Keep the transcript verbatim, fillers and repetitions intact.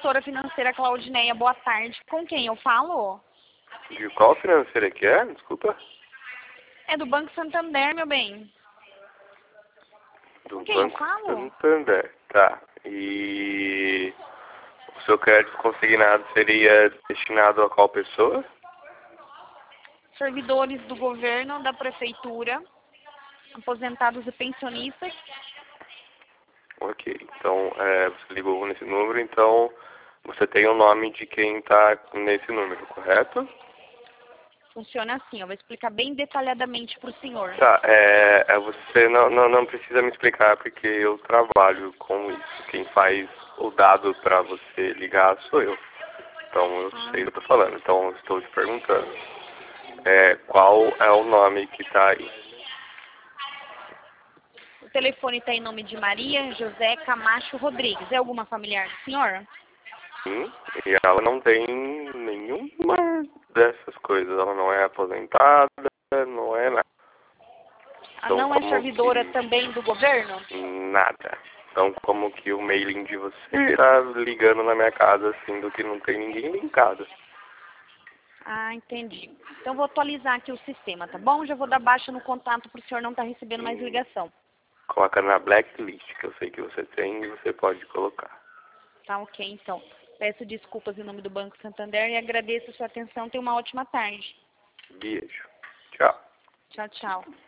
gestora financeira Claudineia. Boa tarde. Com quem eu falo? De qual financeira que é? Desculpa. É do Banco Santander, meu bem. Do Com quem Banco eu falo? Santander. Tá. E o seu crédito consignado seria destinado a qual pessoa? Servidores do governo, da prefeitura, aposentados e pensionistas. Ok. Então, é, você ligou nesse número, então você tem o nome de quem está nesse número, correto? Funciona assim, eu vou explicar bem detalhadamente para o senhor. Tá, é, é você não, não, não precisa me explicar porque eu trabalho com isso. Quem faz o dado para você ligar sou eu. Então eu Ah. sei o que eu tô falando. Então eu estou te perguntando. É, qual é o nome que está aí? O telefone está em nome de Maria José Camacho Rodrigues. É alguma familiar do senhor? Sim, e ela não tem nenhuma dessas coisas. Ela não é aposentada, não é nada. Ah, Então não é como servidora que também do governo? nada. Então como que o mailing de você está ligando na minha casa, sendo que não tem ninguém linkado? Ah, entendi. Então vou atualizar aqui o sistema, tá bom? Já vou dar baixa no contato para o senhor não estar recebendo mais Hum, ligação. Coloca na blacklist, que eu sei que você tem e você pode colocar. Tá ok, então. Peço desculpas em nome do Banco Santander e agradeço a sua atenção. Tenha uma ótima tarde. Beijo. Tchau. Tchau, tchau.